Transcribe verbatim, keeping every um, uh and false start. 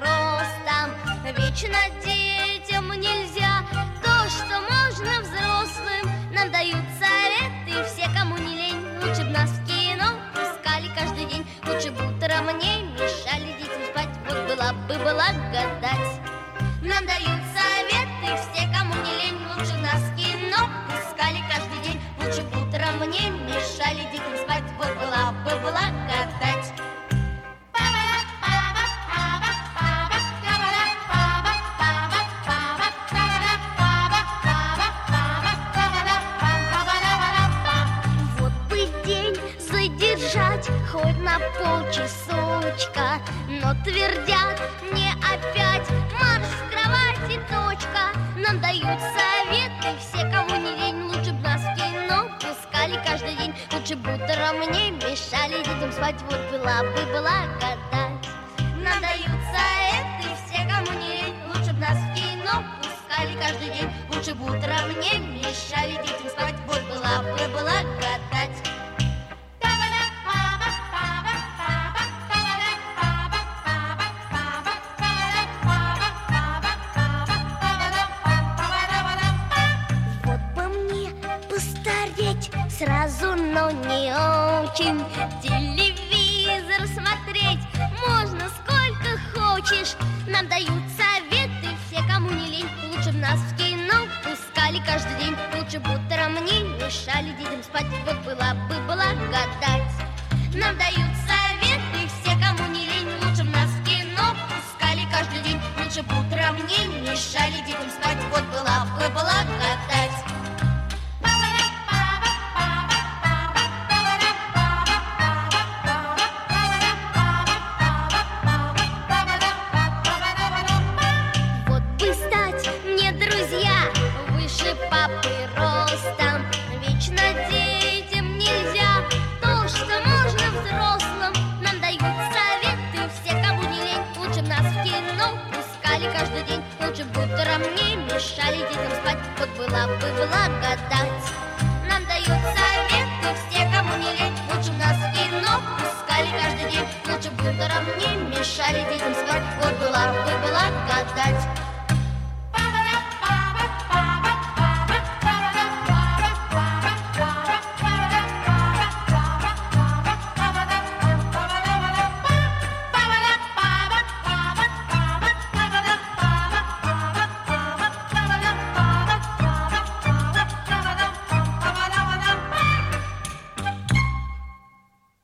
ростом. Вечно детям нельзя то, что можно взрослым. Нам дают советы все, кому не лень. Лучше б нас в кино пускали каждый день. Лучше б утром не мешали детям спать. Вот была бы благодать. Нам дают советы все, кому не лень. Лучше б нас в кино пускали каждый день. Лучше б утром не мешали детям спать. Вот была бы благодать. Хоть на полчасочка, но твердят мне опять: марш в кровати, точка. Нам дают советы все, кому не лень. Лучше б нас в кино пускали каждый день. Лучше б утром не мешали детям спать. Вот была бы благодать. Нам дают советы все, кому не лень. Лучше б нас в кино пускали каждый день. Лучше б утром не мешали детям спать. Вот была бы благодать. Сразу, но не очень. Телевизор смотреть можно сколько хочешь. Нам дают советы все, кому не лень. Лучше б нас в кино пускали каждый день. Лучше б утром не мешали детям спать. Вот была бы благодать. Нам дают советы все, кому не лень. Лучше б нас в кино пускали каждый день. Лучше б утром не мешали детям спать. Вот была бы благодать. Папы ростом. Вечно детям нельзя то, что можно взрослым. Нам дают советы все, кому не лень. Лучше б нас в кино пускали каждый день. Лучше б утром не мешали детям спать. Вот была бы благодать. Нам дают советы все, кому не лень. Лучше б нас в кино пускали каждый день. Лучше б утром не мешали детям спать. Вот была бы благодать.